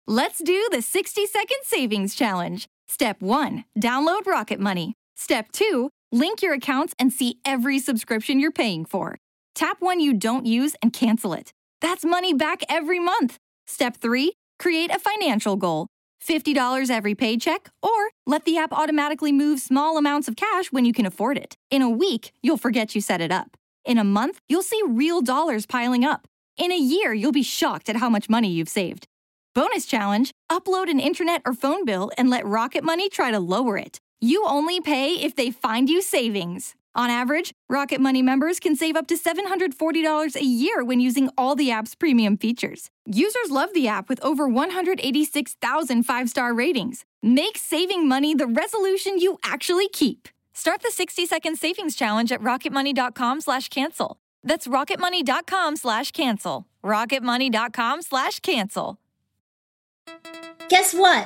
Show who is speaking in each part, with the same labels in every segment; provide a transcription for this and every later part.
Speaker 1: Let's do the 60-second savings challenge. Step 1, download Rocket Money. Step 2, link your accounts and see every subscription you're paying for. Tap one you don't use and cancel it. That's money back every month. Step 3, create a financial goal. $50 every paycheck, or let the app automatically move small amounts of cash when you can afford it. In a week, you'll forget you set it up. In a month, you'll see real dollars piling up. In a year, you'll be shocked at how much money you've saved. Bonus challenge, upload an internet or phone bill and let Rocket Money try to lower it. You only pay if they find you savings. On average, Rocket Money members can save up to $740 a year when using all the app's premium features. Users love the app with over 186,000 five-star ratings. Make saving money the resolution you actually keep. Start the 60-second savings challenge at rocketmoney.com/cancel. That's rocketmoney.com/cancel. rocketmoney.com/cancel.
Speaker 2: Guess what?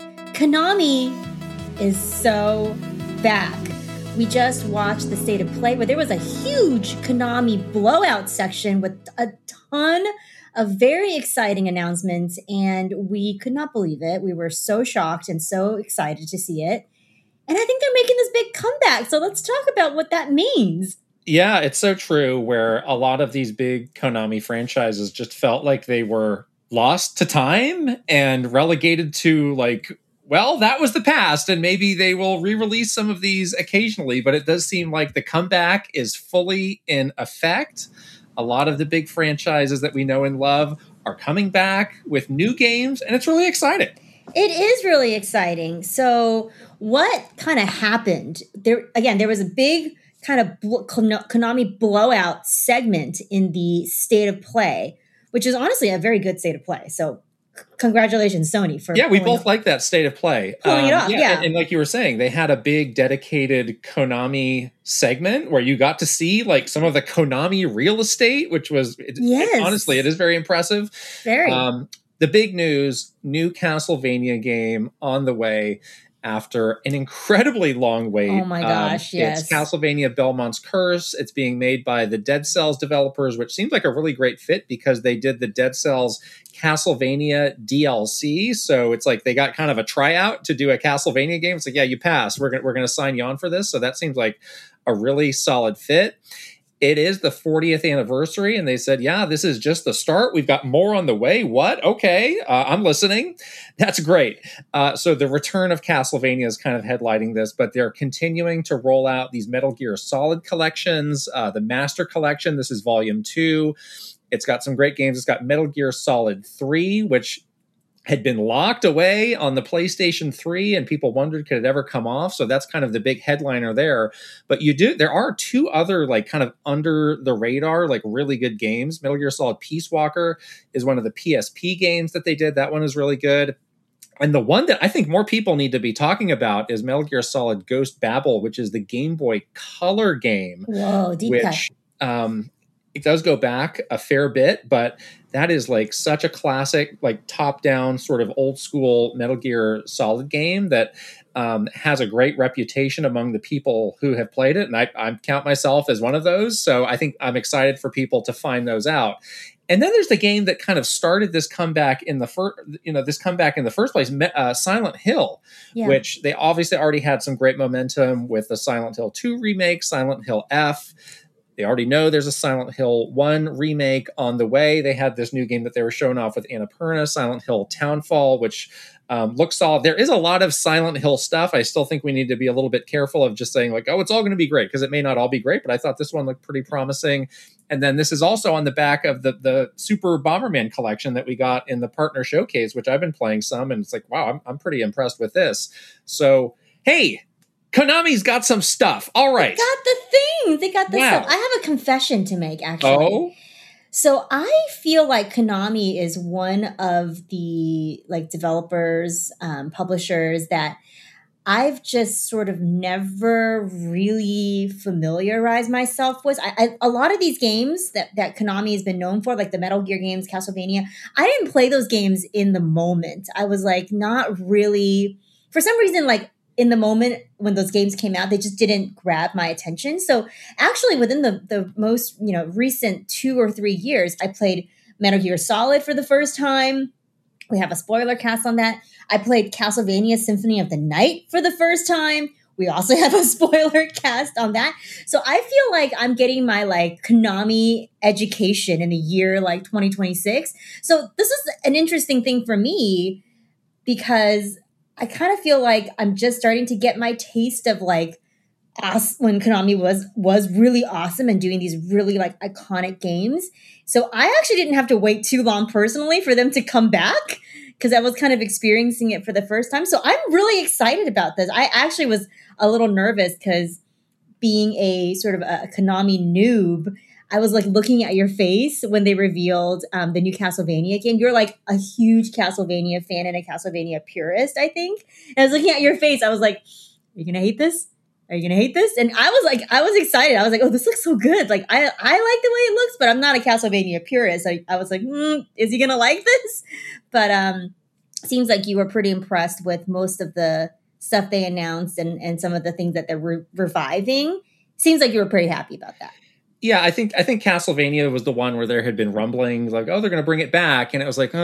Speaker 2: Konami is so back. We just watched the State of Play where there was a huge Konami blowout section with a ton of very exciting announcements, and we could not believe it. We were so shocked and so excited to see it. And I think they're making this big comeback. So let's talk about what that means.
Speaker 3: Yeah, it's so true, where a lot of these big Konami franchises just felt like they were lost to time and relegated to, like, well, that was the past, and maybe they will re-release some of these occasionally, but it does seem like the comeback is fully in effect. A lot of the big franchises that we know and love are coming back with new games, and it's really exciting.
Speaker 2: It is really exciting. So what kind of happened? There was a big kind of Konami blowout segment in the State of Play, which is honestly a very good State of Play. So congratulations, Sony, for
Speaker 3: we both like that State of Play.
Speaker 2: Pulling it off, yeah.
Speaker 3: And like you were saying, they had a big dedicated Konami segment where you got to see like some of the Konami real estate, which was honestly, it is very impressive.
Speaker 2: Very.
Speaker 3: The big news, new Castlevania game on the way after an incredibly long wait.
Speaker 2: Oh my gosh, yes.
Speaker 3: It's Castlevania Belmont's Curse. It's being made by the Dead Cells developers, which seems like a really great fit because they did the Dead Cells Castlevania DLC. So it's like they got kind of a tryout to do a Castlevania game. It's like, yeah, you passed. We're gonna sign you on for this. So that seems like a really solid fit. It is the 40th anniversary, and they said, yeah, this is just the start. We've got more on the way. What? Okay, I'm listening. That's great. So the return of Castlevania is kind of headlighting this, but they're continuing to roll out these Metal Gear Solid collections, the Master Collection. This is Volume 2. It's got some great games. It's got Metal Gear Solid 3, which had been locked away on the PlayStation 3 and people wondered, could it ever come off? So that's kind of the big headliner there. But there are two other like kind of under the radar, like really good games. Metal Gear Solid Peace Walker is one of the PSP games that they did. That one is really good. And the one that I think more people need to be talking about is Metal Gear Solid Ghost Babel, which is the Game Boy Color game.
Speaker 2: Whoa, deep cut.
Speaker 3: It does go back a fair bit, but that is like such a classic, like top-down sort of old school Metal Gear Solid game that has a great reputation among the people who have played it. And I count myself as one of those. So I think I'm excited for people to find those out. And then there's the game that kind of started this comeback in the first place, Silent Hill, which they obviously already had some great momentum with the Silent Hill 2 remake, Silent Hill F. They already know there's a Silent Hill 1 remake on the way. They had this new game that they were showing off with Annapurna, Silent Hill Townfall, which looks solid. There is a lot of Silent Hill stuff. I still think we need to be a little bit careful of just saying like, oh, it's all going to be great, because it may not all be great, but I thought this one looked pretty promising. And then this is also on the back of the Super Bomberman collection that we got in the partner showcase, which I've been playing some, and it's like, wow, I'm pretty impressed with this. So, hey, Konami's got some stuff. All right.
Speaker 2: They got the things. They got the stuff. I have a confession to make, actually.
Speaker 3: Oh?
Speaker 2: So I feel like Konami is one of the like developers, publishers that I've just sort of never really familiarized myself with. A lot of these games that Konami has been known for, like the Metal Gear games, Castlevania, I didn't play those games in the moment. I was like not really, for some reason, like in the moment when those games came out, they just didn't grab my attention. So actually within the most, recent 2 or 3 years, I played Metal Gear Solid for the first time. We have a spoiler cast on that. I played Castlevania Symphony of the Night for the first time. We also have a spoiler cast on that. So I feel like I'm getting my like Konami education in the year like 2026. So this is an interesting thing for me because I kind of feel like I'm just starting to get my taste of like when Konami was really awesome and doing these really like iconic games. So I actually didn't have to wait too long personally for them to come back because I was kind of experiencing it for the first time. So I'm really excited about this. I actually was a little nervous because being a sort of a Konami noob, I was like looking at your face when they revealed the new Castlevania game. You're like a huge Castlevania fan and a Castlevania purist, I think. And I was looking at your face. I was like, are you going to hate this? Are you going to hate this? And I was excited. I was like, oh, this looks so good. Like, I like the way it looks, but I'm not a Castlevania purist. I was like, is he going to like this? But seems like you were pretty impressed with most of the stuff they announced and some of the things that they're reviving. Seems like you were pretty happy about that.
Speaker 3: Yeah, I think Castlevania was the one where there had been rumblings like, oh, they're going to bring it back. And it was like,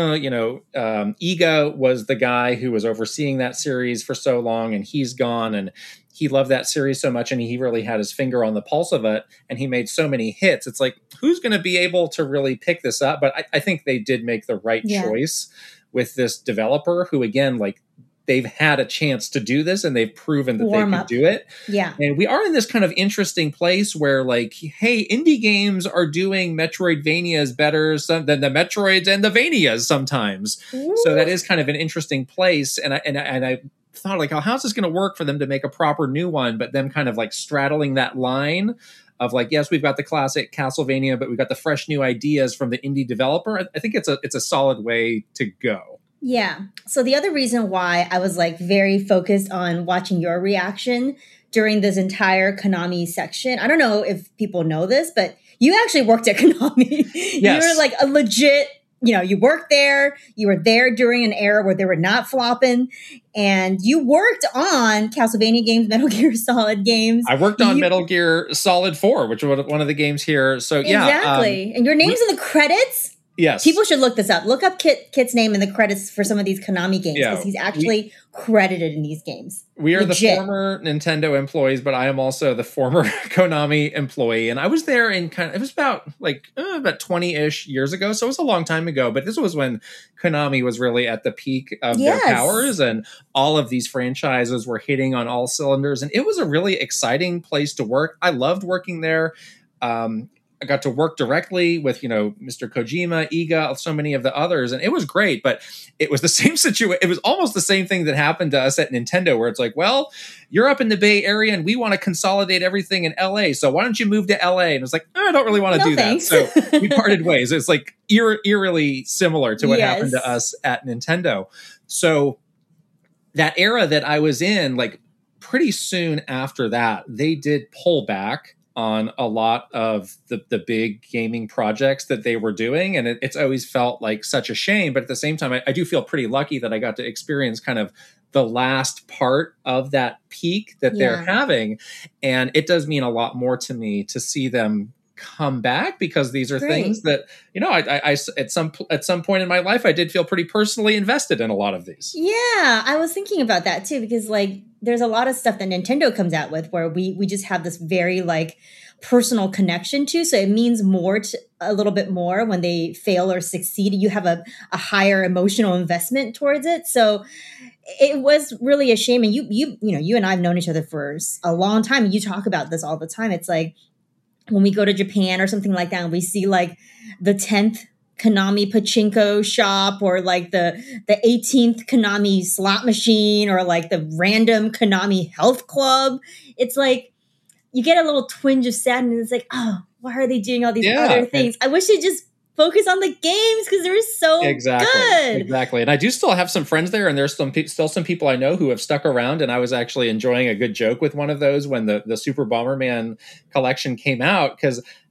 Speaker 3: Iga was the guy who was overseeing that series for so long, and he's gone. And he loved that series so much, and he really had his finger on the pulse of it, and he made so many hits. It's like, who's going to be able to really pick this up? But I think they did make the right choice with this developer who, again, like, they've had a chance to do this and they've proven that they can do it.
Speaker 2: Yeah.
Speaker 3: And we are in this kind of interesting place where like, hey, indie games are doing Metroidvanias better than the Metroids and the Vanias sometimes. Ooh. So that is kind of an interesting place. And I thought like, oh, how's this going to work for them to make a proper new one, but them kind of like straddling that line of like, yes, we've got the classic Castlevania, but we've got the fresh new ideas from the indie developer. I think it's a solid way to go.
Speaker 2: Yeah. So the other reason why I was like very focused on watching your reaction during this entire Konami section, I don't know if people know this, but you actually worked at Konami. Yes. You were like a legit, you worked there. You were there during an era where they were not flopping, and you worked on Castlevania games, Metal Gear Solid games.
Speaker 3: I worked on Metal Gear Solid 4, which was one of the games here. So yeah.
Speaker 2: Exactly. And your name's in the credits.
Speaker 3: Yes.
Speaker 2: People should look this up. Look up Kit's name in the credits for some of these Konami games because he's actually credited in these games.
Speaker 3: We are legit. The former Nintendo employees, but I am also the former Konami employee. And I was there it was about 20-ish years ago. So it was a long time ago. But this was when Konami was really at the peak of their powers, and all of these franchises were hitting on all cylinders. And it was a really exciting place to work. I loved working there. I got to work directly with, Mr. Kojima, Iga, so many of the others, and it was great. But it was the same situation. It was almost the same thing that happened to us at Nintendo, where it's like, well, you're up in the Bay Area and we want to consolidate everything in LA. So why don't you move to LA? And it was like, I don't really want to do
Speaker 2: thanks.
Speaker 3: that. So we parted ways. It's like eerily similar to what happened to us at Nintendo. So that era that I was in, like pretty soon after that, they did pull back on a lot of the big gaming projects that they were doing. And it's always felt like such a shame. But at the same time, I do feel pretty lucky that I got to experience kind of the last part of that peak that they're having. And it does mean a lot more to me to see them come back, because these are things that, I at some point in my life, I did feel pretty personally invested in a lot of these. Yeah,
Speaker 2: I was thinking about that too, because like there's a lot of stuff that Nintendo comes out with where we just have this very like personal connection to. So it means a little bit more when they fail or succeed. You have a higher emotional investment towards it. So it was really a shame. And you and I have known each other for a long time. And you talk about this all the time. It's like when we go to Japan or something like that, and we see like the 10th Konami pachinko shop, or like the 18th Konami slot machine, or like the random Konami health club. It's like you get a little twinge of sadness. It's like, oh, why are they doing all these other things? I wish they just focus on the games because they're so good.
Speaker 3: Exactly. And I do still have some friends there, and there's still some people I know who have stuck around. And I was actually enjoying a good joke with one of those when the Super Bomberman collection came out, because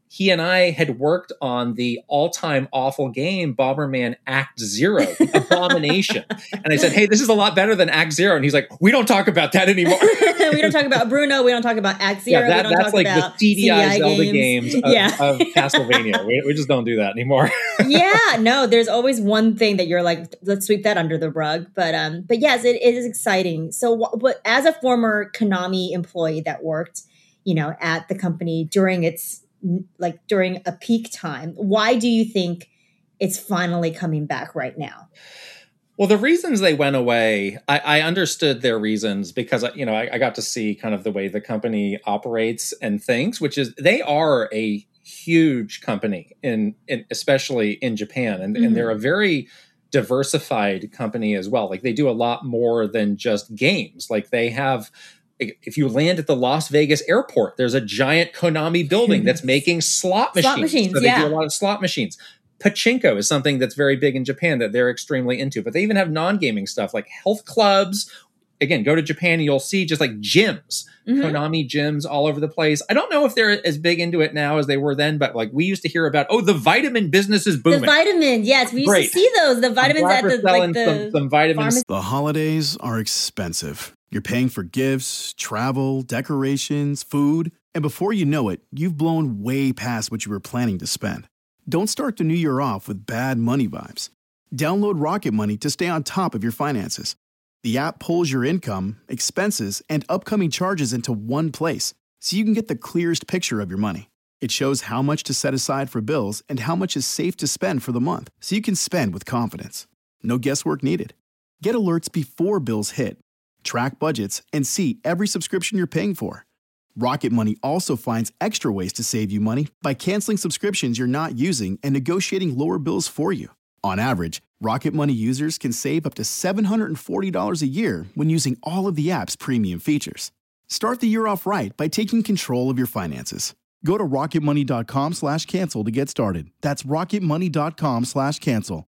Speaker 3: he and I had worked on the all-time awful game, Bomberman Act Zero, Abomination. And I said, hey, this is a lot better than Act Zero. And he's like, we don't talk about that anymore.
Speaker 2: We don't talk about Bruno. We don't talk about Act Zero.
Speaker 3: Yeah,
Speaker 2: we don't
Speaker 3: that's
Speaker 2: talk
Speaker 3: like
Speaker 2: about
Speaker 3: the CDI Zelda
Speaker 2: games
Speaker 3: of Castlevania. We just don't do that anymore.
Speaker 2: Yeah, no, there's always one thing that you're like, let's sweep that under the rug. But yes, it is exciting. So what, as a former Konami employee that worked, at the company during a peak time, why do you think it's finally coming back right now?
Speaker 3: Well, the reasons they went away, I understood their reasons because, I got to see kind of the way the company operates and thinks, which is they are a huge company especially in Japan. And they're a very diversified company as well. Like they do a lot more than just games. Like they have, if you land at the Las Vegas airport, there's a giant Konami building that's making slot machines. So they do a lot of slot machines. Pachinko is something that's very big in Japan that they're extremely into, but they even have non-gaming stuff like health clubs. Again, go to Japan and you'll see just like gyms, Konami gyms all over the place. I don't know if they're as big into it now as they were then, but like we used to hear about, the vitamin business is booming.
Speaker 2: The vitamin, yes, we used to see those. The vitamins at
Speaker 3: some vitamins.
Speaker 4: The holidays are expensive. You're paying for gifts, travel, decorations, food, and before you know it, you've blown way past what you were planning to spend. Don't start the new year off with bad money vibes. Download Rocket Money to stay on top of your finances. The app pulls your income, expenses, and upcoming charges into one place, so you can get the clearest picture of your money. It shows how much to set aside for bills and how much is safe to spend for the month, so you can spend with confidence. No guesswork needed. Get alerts before bills hit. Track budgets and see every subscription you're paying for. Rocket Money also finds extra ways to save you money by canceling subscriptions you're not using and negotiating lower bills for you. On average, Rocket Money users can save up to $740 a year when using all of the app's premium features. Start the year off right by taking control of your finances. Go to rocketmoney.com/cancel to get started. That's rocketmoney.com/cancel.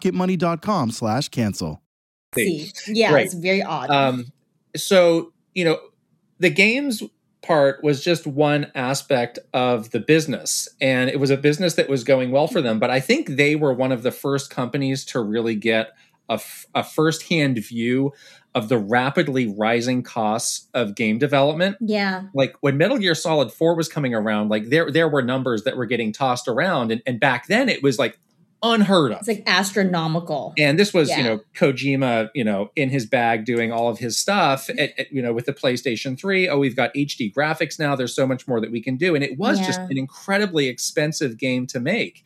Speaker 4: rocketmoney.com/cancel.
Speaker 2: Yeah, right. It's very odd.
Speaker 3: So, the games part was just one aspect of the business, and it was a business that was going well for them. But I think they were one of the first companies to really get a firsthand view of the rapidly rising costs of game development.
Speaker 2: Yeah.
Speaker 3: Like when Metal Gear Solid 4 was coming around, like there were numbers that were getting tossed around. And back then it was like unheard of.
Speaker 2: It's like astronomical.
Speaker 3: And this was, Kojima, in his bag doing all of his stuff, with the PlayStation 3. Oh, we've got HD graphics now. There's so much more that we can do. And it was just an incredibly expensive game to make.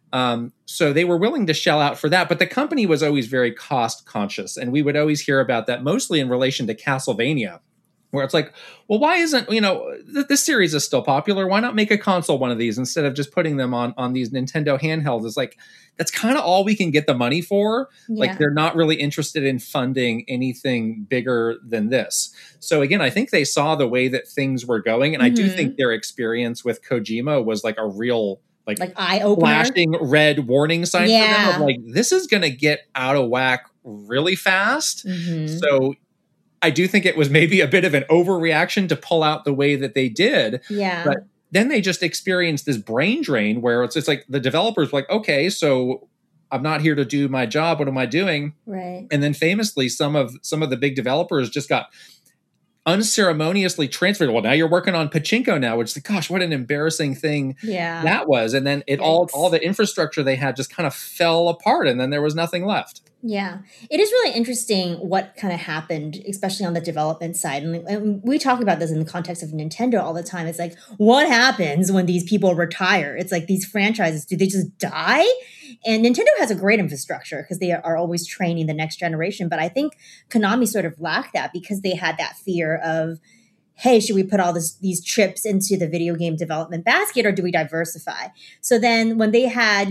Speaker 3: So they were willing to shell out for that. But the company was always very cost conscious. And we would always hear about that mostly in relation to Castlevania, where it's like, well, why isn't, this series is still popular. Why not make a console one of these instead of just putting them on these Nintendo handhelds? It's like, that's kind of all we can get the money for. Yeah. Like they're not really interested in funding anything bigger than this. So again, I think they saw the way that things were going. And I do think their experience with Kojima was like a real, like
Speaker 2: eye-opener,
Speaker 3: flashing red warning sign for them of like, this is going to get out of whack really fast. So I do think it was maybe a bit of an overreaction to pull out the way that they did.
Speaker 2: Yeah.
Speaker 3: But then they just experienced this brain drain where it's like the developers were like, okay, so I'm not here to do my job. What am I doing?
Speaker 2: Right.
Speaker 3: And then famously, some of the big developers just got unceremoniously transferred. Well, now you're working on Pachinko now, which is, gosh, what an embarrassing thing that was. And then all the infrastructure they had just kind of fell apart, and then there was nothing left.
Speaker 2: Yeah. It is really interesting what kind of happened, especially on the development side. And we talk about this in the context of Nintendo all the time. It's like, what happens when these people retire? It's like these franchises, do they just die? And Nintendo has a great infrastructure because they are always training the next generation. But I think Konami sort of lacked that because they had that fear of, hey, should we put all these chips into the video game development basket, or do we diversify? So then when they had,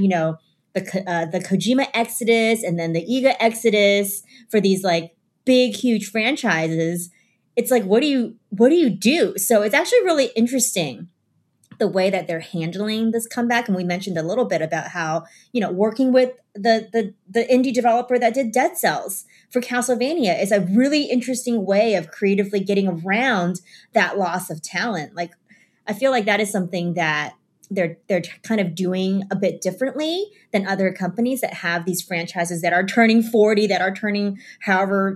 Speaker 2: the Kojima exodus and then the Iga exodus for these like big, huge franchises, it's like, what do you do? So it's actually really interesting the way that they're handling this comeback. And we mentioned a little bit about how, working with the indie developer that did Dead Cells for Castlevania is a really interesting way of creatively getting around that loss of talent. Like, I feel like that is something that they're kind of doing a bit differently than other companies that have these franchises that are turning 40, that are turning however,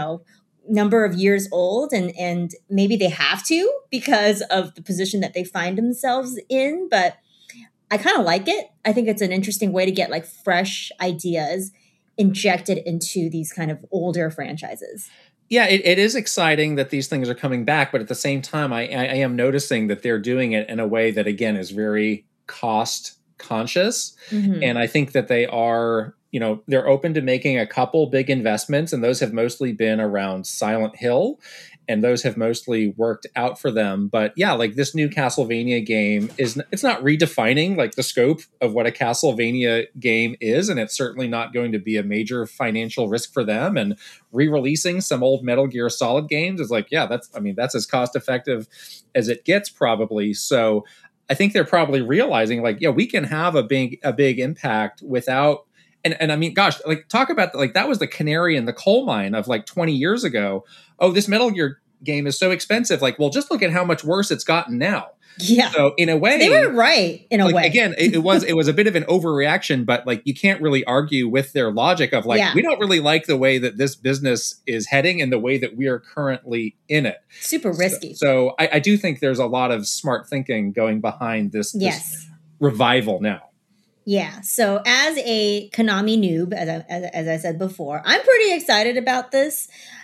Speaker 2: number of years old, and maybe they have to because of the position that they find themselves in. But I kind of like it. I think it's an interesting way to get like fresh ideas injected into these kind of older franchises.
Speaker 3: Yeah, it is exciting that these things are coming back, but at the same time, I am noticing that they're doing it in a way that, again, is very cost conscious.
Speaker 2: Mm-hmm.
Speaker 3: And I think that they are, they're open to making a couple big investments, and those have mostly been around Silent Hill, and those have mostly worked out for them. But yeah, like this new Castlevania game it's not redefining like the scope of what a Castlevania game is, and it's certainly not going to be a major financial risk for them. And re-releasing some old Metal Gear Solid games is like, yeah, that's as cost effective as it gets probably. So I think they're probably realizing like, yeah, we can have a big impact without. And I mean, gosh, like talk about like that was the canary in the coal mine of like 20 years ago. Oh, this Metal Gear game is so expensive. Like, well, just look at how much worse it's gotten now.
Speaker 2: Yeah.
Speaker 3: So in a way,
Speaker 2: they were right in a way.
Speaker 3: Again, it was a bit of an overreaction, but like you can't really argue with their logic of like, we don't really like the way that this business is heading and the way that we are currently in it.
Speaker 2: Super risky.
Speaker 3: So I do think there's a lot of smart thinking going behind this revival now.
Speaker 2: Yeah. So as a Konami noob, as I said before, I'm pretty excited about this.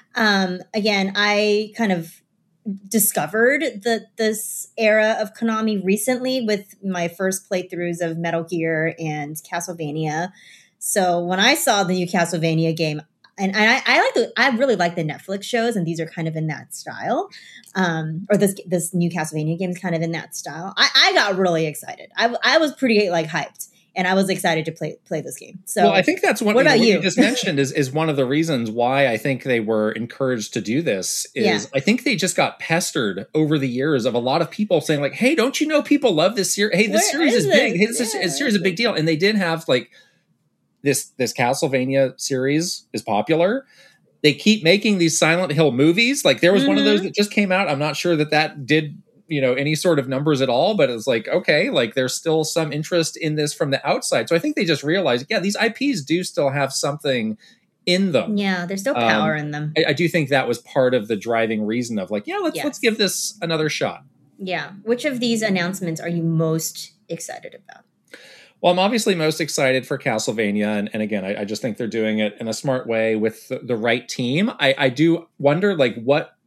Speaker 2: Again, I kind of discovered this era of Konami recently with my first playthroughs of Metal Gear and Castlevania. So when I saw the new Castlevania game, and I really like the Netflix shows, and these are kind of in that style. Or this new Castlevania game is kind of in that style. I got really excited. I was pretty like hyped. And I was excited to play this game. So,
Speaker 3: well, I think that's what
Speaker 2: about
Speaker 3: you just mentioned is one of the reasons why I think they were encouraged to do this. I think they just got pestered over the years of a lot of people saying like, "Hey, don't you know people love this series? Hey, this series is big. Hey, this series is a big deal." And they did have like this Castlevania series is popular. They keep making these Silent Hill movies. Like there was one of those that just came out. I'm not sure that did any sort of numbers at all, but it's like, okay, like there's still some interest in this from the outside. So I think they just realized, yeah, these IPs do still have something in them.
Speaker 2: Yeah, there's still power in them.
Speaker 3: I do think that was part of the driving reason of like, yeah, let's give this another shot.
Speaker 2: Yeah. Which of these announcements are you most excited about?
Speaker 3: Well, I'm obviously most excited for Castlevania. And again, I just think they're doing it in a smart way with the right team. I do wonder like what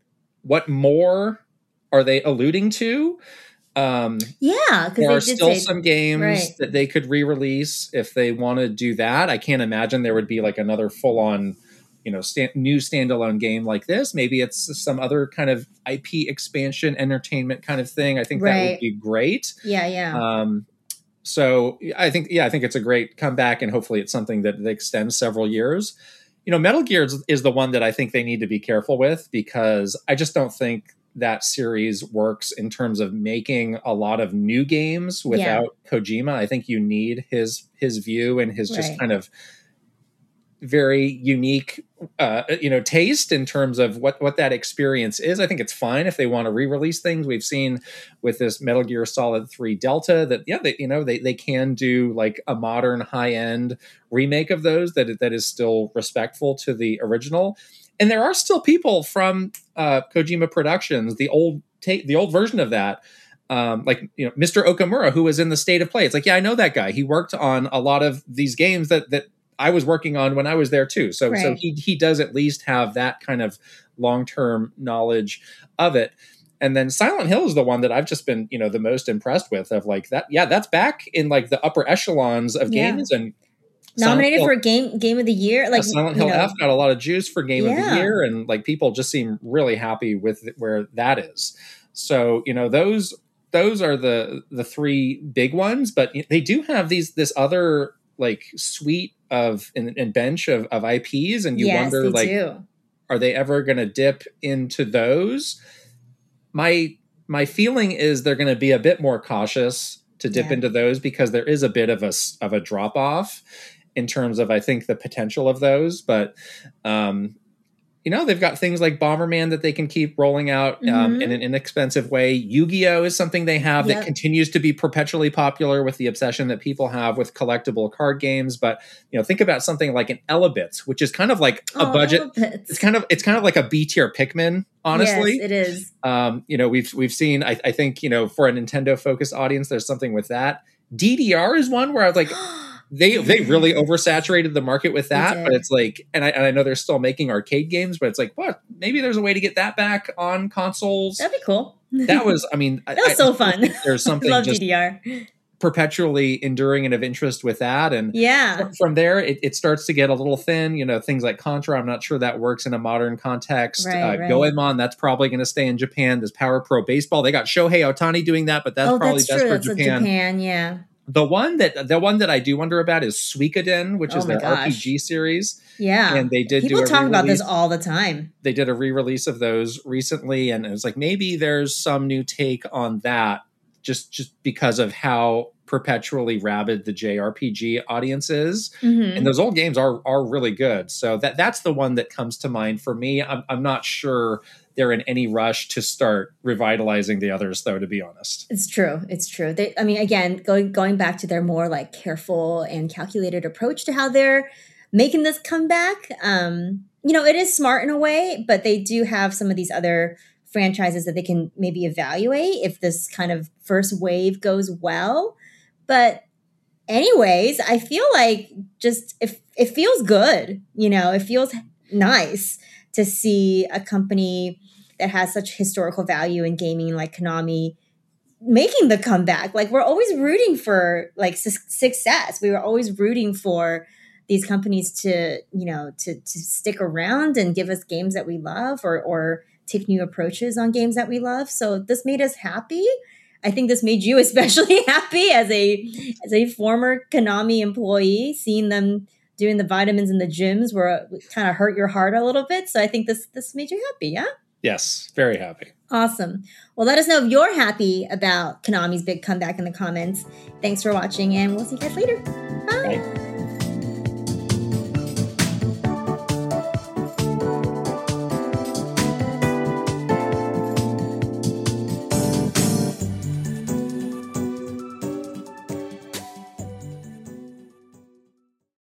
Speaker 3: more are they alluding to?
Speaker 2: Because
Speaker 3: there are still some games that they could re-release if they want to do that. I can't imagine there would be like another full-on, new standalone game like this. Maybe it's some other kind of IP expansion, entertainment kind of thing. I think that would be great.
Speaker 2: Yeah.
Speaker 3: So I think it's a great comeback, and hopefully it's something that extends several years. Metal Gear is the one that I think they need to be careful with, because I just don't think that series works in terms of making a lot of new games without Kojima. I think you need his view and his just kind of very unique, taste in terms of what that experience is. I think it's fine if they want to re-release things. We've seen with this Metal Gear Solid 3 Delta that, they can do like a modern high-end remake of those that is still respectful to the original. And there are still people from Kojima Productions, the old version of that, Mr. Okamura, who was in the State of Play. It's like, yeah, I know that guy. He worked on a lot of these games that I was working on when I was there too. So he does at least have that kind of long-term knowledge of it. And then Silent Hill is the one that I've just been, the most impressed with, of like that. Yeah, that's back in like the upper echelons of games, and
Speaker 2: nominated for game of the year. Like
Speaker 3: Silent Hill F got a lot of juice for game of the year, and like people just seem really happy with where that is. So those are the three big ones, but they do have this other like suite of and bench of IPs, and you wonder like, are they ever going to dip into those? My feeling is they're going to be a bit more cautious to dip into those, because there is a bit of a drop off in terms of, I think, the potential of those. But they've got things like Bomberman that they can keep rolling out in an inexpensive way. Yu-Gi-Oh is something they have that continues to be perpetually popular with the obsession that people have with collectible card games. But, think about something like an Elebits, which is kind of like a budget. Elebits. It's kind of like a B tier Pikmin, honestly.
Speaker 2: Yes, it is.
Speaker 3: We've seen, I think, for a Nintendo focused audience, there's something with that. DDR is one where I was like, They really oversaturated the market with that, but it's like, and I know they're still making arcade games, but it's like, what? Maybe there's a way to get that back on consoles.
Speaker 2: That'd be cool.
Speaker 3: That was
Speaker 2: so fun.
Speaker 3: There's something
Speaker 2: love
Speaker 3: just
Speaker 2: DDR.
Speaker 3: Perpetually enduring and of interest with that, and from there it starts to get a little thin. Things like Contra, I'm not sure that works in a modern context.
Speaker 2: Right.
Speaker 3: Goemon, that's probably going to stay in Japan. There's Power Pro Baseball. They got Shohei Ohtani doing that, but that's probably best for Japan.
Speaker 2: Japan, yeah.
Speaker 3: The one that I do wonder about is Suikoden, which is their RPG series.
Speaker 2: Yeah.
Speaker 3: And they did
Speaker 2: People talk about this all the time.
Speaker 3: They did a re-release of those recently, and it was like, maybe there's some new take on that just because of how perpetually rabid the JRPG audience is. And those old games are really good. So that's the one that comes to mind for me. I'm not sure they're in any rush to start revitalizing the others, though, to be honest.
Speaker 2: It's true. Again, going back to their more like careful and calculated approach to how they're making this comeback. It is smart in a way, but they do have some of these other franchises that they can maybe evaluate if this kind of first wave goes well. But anyways, I feel like just it feels good. It feels nice to see a company that has such historical value in gaming like Konami making the comeback. Like, we're always rooting for like success. We were always rooting for these companies to stick around and give us games that we love or take new approaches on games that we love. So this made us happy. I think this made you especially happy as a former Konami employee, seeing them doing the vitamins in the gyms where it kind of hurt your heart a little bit. So I think this made you happy, yeah?
Speaker 3: Yes, very happy.
Speaker 2: Awesome. Well, let us know if you're happy about Konami's big comeback in the comments. Thanks for watching, and we'll see you guys later. Bye.